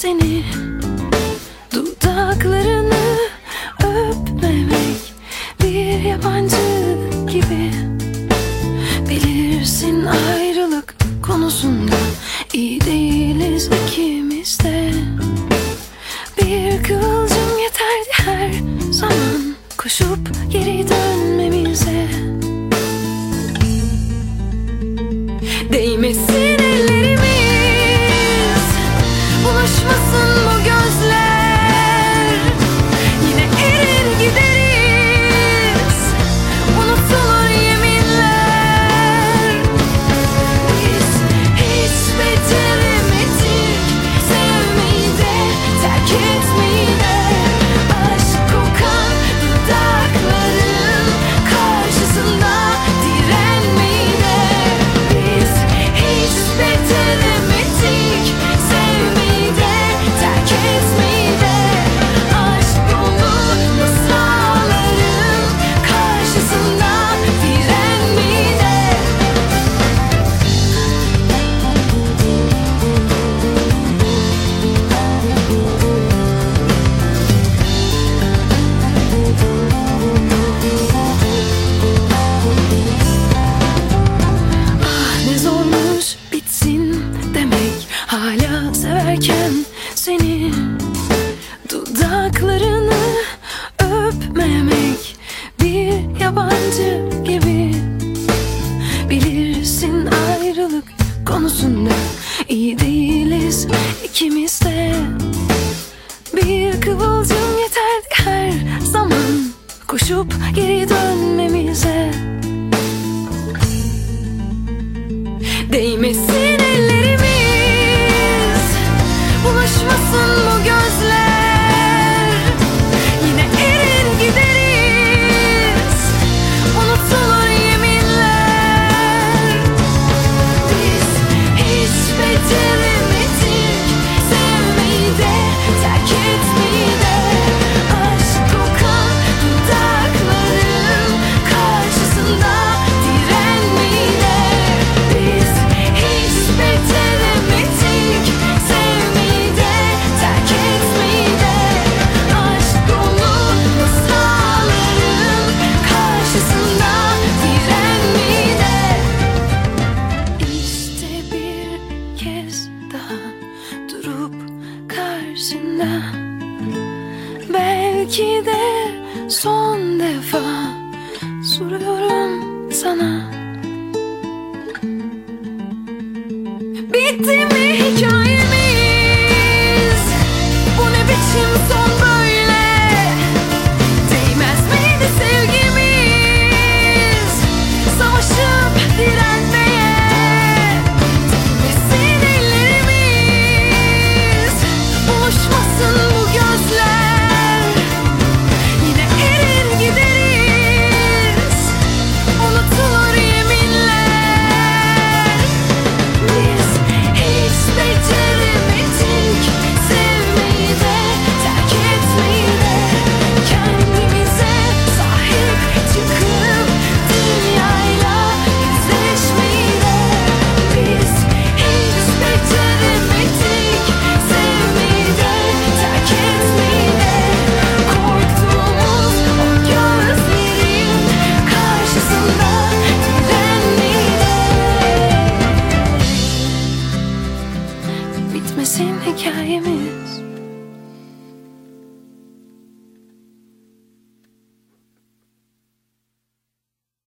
seni, dudaklarını öpmemek bir yabancı gibi. Bilirsin ayrılık konusunda iyi değiliz ikimiz de. Bir kıvılcım yeterdi her zaman koşup geri dönmemize. Değmesin ellerimiz, bulaşmasın bu gözler. Yine erir gideriz, unutulur yeminler. Biz hiç beceremedik sevmeyi de terk etmeyi de. Aşk kokan dudakların karşısında direnmeyi de. Biz hiç beceremedik sevmeyi de terk etmeyi de. Aşk dolu masalların karşısında direnmeyi de. Ah ne zormuş bitsin demek, hala severken seni, dudaklarını öpmemek bir yabancı gibi. Bilirsin ayrılık konusunda iyi değiliz ikimiz de. Bir kıvılcım yeterdi her zaman koşup geri dönmemize. Değmesin ellerimiz, bulaşmasın bu gözler. Yine erir gideriz, unutulur yeminler. Biz hiç beceremedik sevmeyi de terk etmeyi de. Aşk kokan dudakların karşısında direnmeyi de. Biz hiç beceremedik sevmeyi de terk etmeyi de. Aşk dolu masalların karşısında direnmeyi de. İşte bir kez daha durup karşında, belki de son defa soruyorum sana. Bitti mi hikaye?